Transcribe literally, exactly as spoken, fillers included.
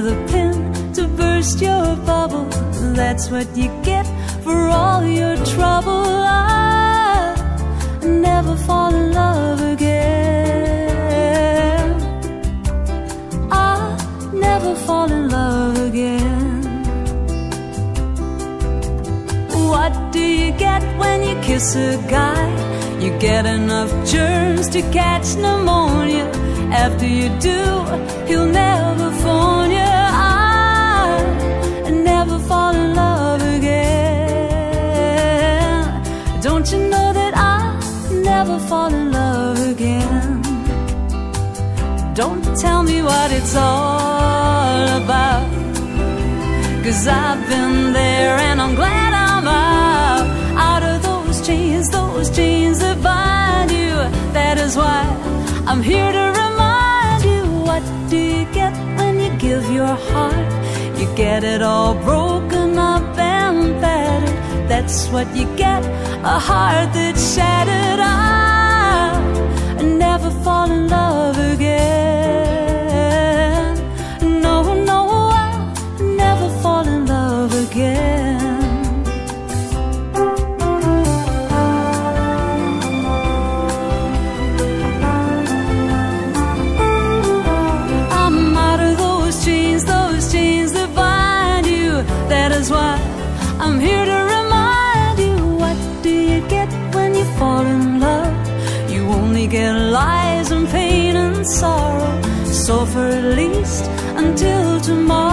with a pin to burst your bubble. That's what you get for all your trouble. I never fall in love again. I never fall in love again. What do you get when you kiss a guy? You get enough germs to catch pneumonia. After you do, he'll never phone you. I never fall in love again. Don't you know that I never fall in love again? Don't tell me what it's all about, 'cause I've been there and I'm glad I'm out. Out of those chains, those chains that bind you. That is why I'm here to remind you. What do you get when you give your heart? You get it all broken up and battered. That's what you get, a heart that's shattered. I never fall in love again. No, no, I'll never fall in love again. I'm out of those chains, those chains that bind you. That is why I'm here to remind you. What do you get when you fall in love? You only get lies and pain and sorrow. So for at least until tomorrow,